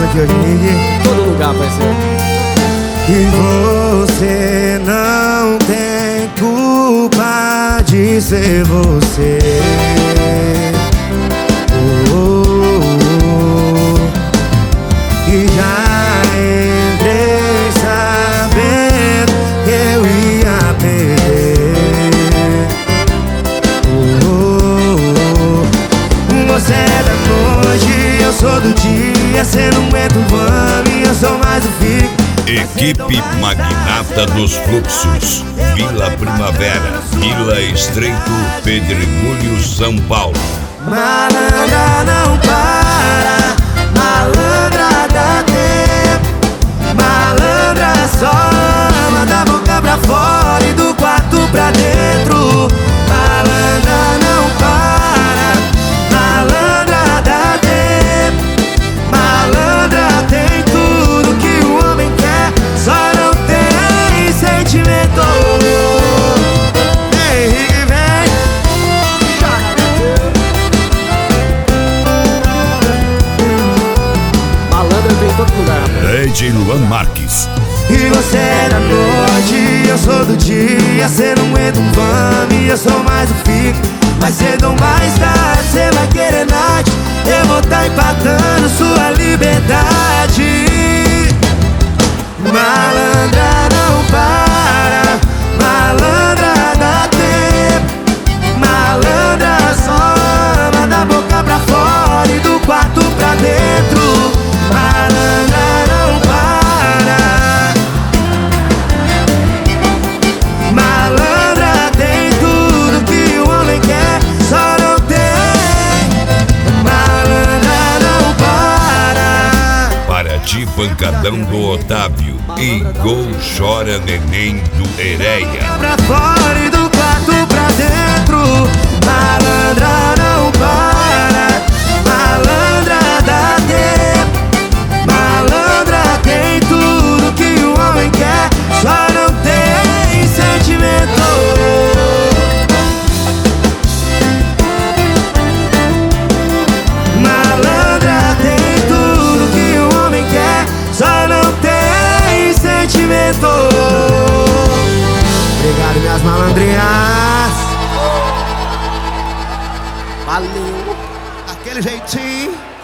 aqui hoje, Nick. Todo lugar, parceiro. E você não tem culpa de ser você. E já entrei sabendo que eu ia perder. Você é da noite, eu sou do dia. Cê não aguenta o vame, eu sou mais o fico. Equipe Magnata dos Fluxos, Vila Primavera, Vila Estreito, Pedregulho, São Paulo. Malandra não para, malandra dá tempo. Malandra só ama da boca pra fora e do quarto pra dentro. Malandra não para, malandra dá tempo. Malandra tem tudo que o homem quer, só não tem sentimento. Henrique vem. Malandra tem em todo lugar, rapaz. DJ Luan Marques. E você é da noite, eu sou do dia. Cê não aguenta um vame, eu sou mais o fico. Mais cedo ou mais tarde, cê vai querer night. Eu vou tá empatando sua liberdade. Malandra não para, malandra dá tempo. Malandra só ama da boca pra fora e do quarto pra dentro. Malandra não para, malandra tem tudo que o homem quer, só não tem. Malandra não para. Paraty, Pancadão do Otávio e Gol Chora Neném do Ereia. Pra fora e do quarto pra dentro. Malandra não para, malandra dá tempo. Malandra tem tudo que o homem quer, só não tem sentimento. Malandra tem tudo que o homem quer, só não tem sentimento. Obrigado, minhas malandrinhas. Valeu. Aquele jeitinho.